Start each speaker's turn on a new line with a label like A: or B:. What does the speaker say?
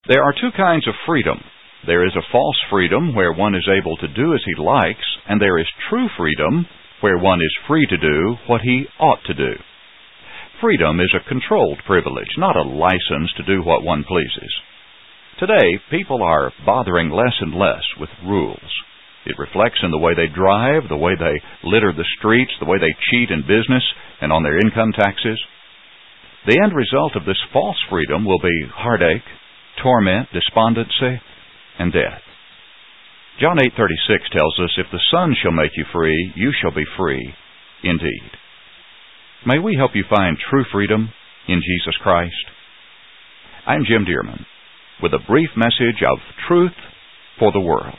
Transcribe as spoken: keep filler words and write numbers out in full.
A: There are two kinds of freedom. There is a false freedom where one is able to do as he likes, and there is true freedom where one is free to do what he ought to do. Freedom is a controlled privilege, not a license to do what one pleases. Today, people are bothering less and less with rules. It reflects in the way they drive, the way they litter the streets, the way they cheat in business and on their income taxes. The end result of this false freedom will be heartache, torment, despondency, and death. John eight thirty-six tells us, "If the Son shall make you free, you shall be free indeed." May we help you find true freedom in Jesus Christ. I'm Jim Dearman with a brief message of truth for the world.